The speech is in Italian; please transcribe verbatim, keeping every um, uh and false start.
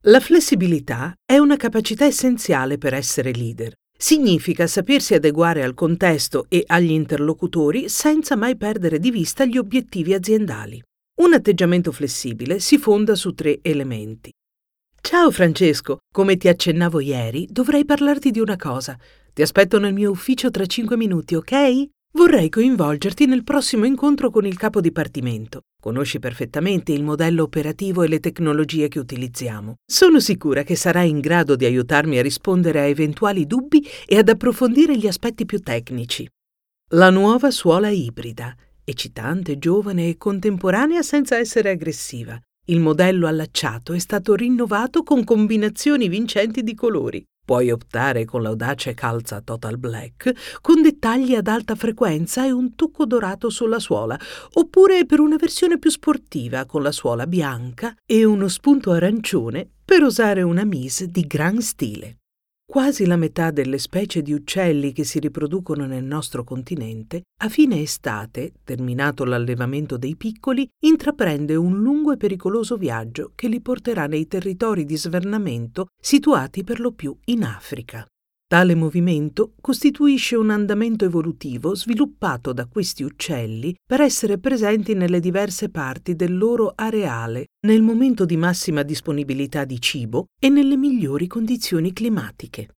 La flessibilità è una capacità essenziale per essere leader. Significa sapersi adeguare al contesto e agli interlocutori senza mai perdere di vista gli obiettivi aziendali. Un atteggiamento flessibile si fonda su tre elementi. Ciao Francesco, come ti accennavo ieri, dovrei parlarti di una cosa. Ti aspetto nel mio ufficio tra cinque minuti, ok? Vorrei coinvolgerti nel prossimo incontro con il capo dipartimento. Conosci perfettamente il modello operativo e le tecnologie che utilizziamo. Sono sicura che sarai in grado di aiutarmi a rispondere a eventuali dubbi e ad approfondire gli aspetti più tecnici. La nuova suola ibrida, eccitante, giovane e contemporanea senza essere aggressiva. Il modello allacciato è stato rinnovato con combinazioni vincenti di colori. Puoi optare con l'audace calza Total Black, con dettagli ad alta frequenza e un tocco dorato sulla suola, oppure per una versione più sportiva con la suola bianca e uno spunto arancione per usare una mise di gran stile. Quasi la metà delle specie di uccelli che si riproducono nel nostro continente, a fine estate, terminato l'allevamento dei piccoli, intraprende un lungo e pericoloso viaggio che li porterà nei territori di svernamento situati per lo più in Africa. Tale movimento costituisce un andamento evolutivo sviluppato da questi uccelli per essere presenti nelle diverse parti del loro areale nel momento di massima disponibilità di cibo e nelle migliori condizioni climatiche.